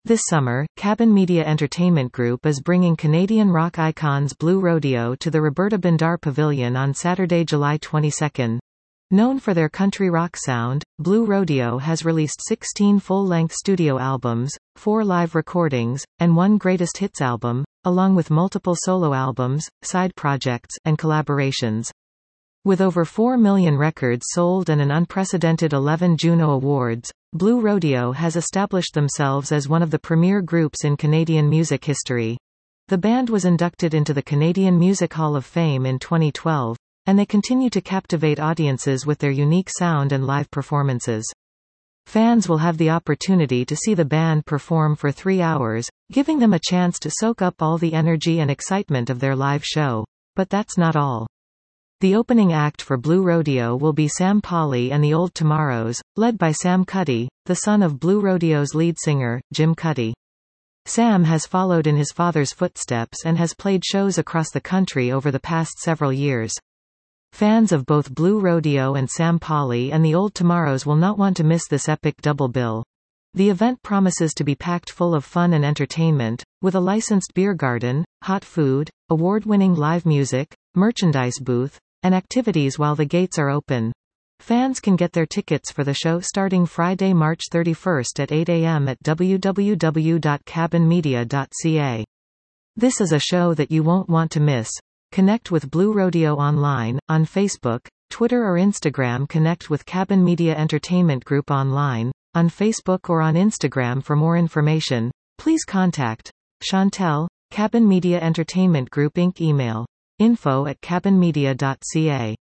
This summer, Cabin Media Entertainment Group is bringing Canadian rock icons Blue Rodeo to the Roberta Bindar Pavilion on Saturday, July 22. Known for their country rock sound, Blue Rodeo has released 16 full-length studio albums, 4 live recordings, and 1 greatest hits album, along with multiple solo albums, side projects, and collaborations. With over 4 million records sold and an unprecedented 11 Juno Awards, Blue Rodeo has established themselves as one of the premier groups in Canadian music history. The band was inducted into the Canadian Music Hall of Fame in 2012, and they continue to captivate audiences with their unique sound and live performances. Fans will have the opportunity to see the band perform for 3 hours, giving them a chance to soak up all the energy and excitement of their live show. But that's not all. The opening act for Blue Rodeo will be Sam Pauly and the Old Tomorrows, led by Sam Cuddy, the son of Blue Rodeo's lead singer, Jim Cuddy. Sam has followed in his father's footsteps and has played shows across the country over the past several years. Fans of both Blue Rodeo and Sam Pauly and the Old Tomorrows will not want to miss this epic double bill. The event promises to be packed full of fun and entertainment, with a licensed beer garden, hot food, award-winning live music, merchandise booth, and activities while the gates are open. Fans can get their tickets for the show starting Friday, March 31 at 8 a.m. at www.cabinmedia.ca. This is a show that you won't want to miss. Connect with Blue Rodeo online, on Facebook, Twitter or Instagram. Connect with Cabin Media Entertainment Group online, on Facebook or on Instagram. For more information, please contact Chantel, Cabin Media Entertainment Group Inc. Email info@cabinmedia.ca.